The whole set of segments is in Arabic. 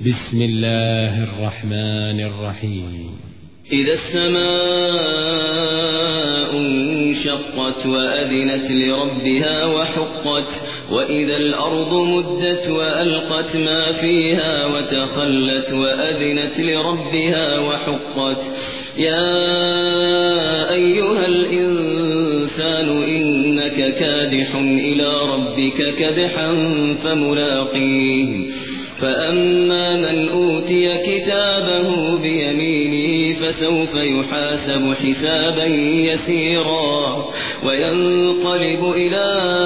بسم الله الرحمن الرحيم. إذا السماء انشقت وأذنت لربها وحقت وإذا الأرض مدت وألقت ما فيها وتخلت وأذنت لربها وحقت يا أيها الإنسان إنك كادح إلى ربك كدحا فملاقيه فأما من أوتي كتابه بيمينه فسوف يحاسب حسابا يسيرا وينقلب إلى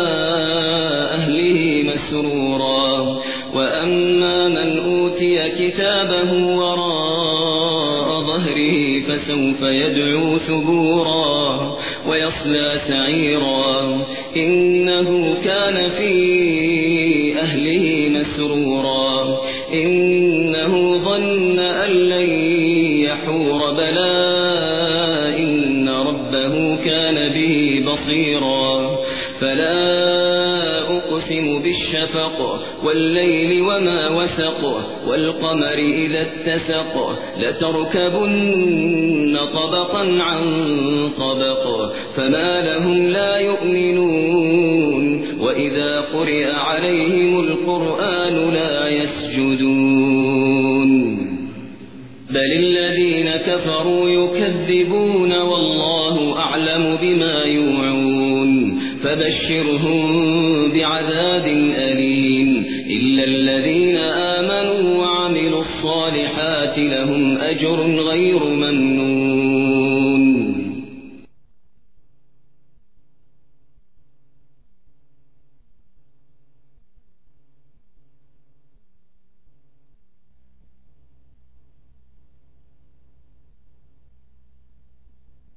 أهله مسرورا وأما من أوتي كتابه وراء ظهره فسوف يدعو ثبورا ويصلى سعيرا إنه كان في أهله مسرورا إنه ظن أن لن يحور بلى إن ربه كان به بصيرا فلا أقسم بالشفق والليل وما وسق والقمر إذا اتسق لتركبن طبقا عن طبق فما لهم لا يؤمنون وإذا قرئ عليهم القرآن لا يسجدون بل الذين كفروا يكذبون والله أعلم بما يوعون فبشرهم بعذاب أليم إلا الذين آمنوا وعملوا الصالحات لهم أجر غير ممنون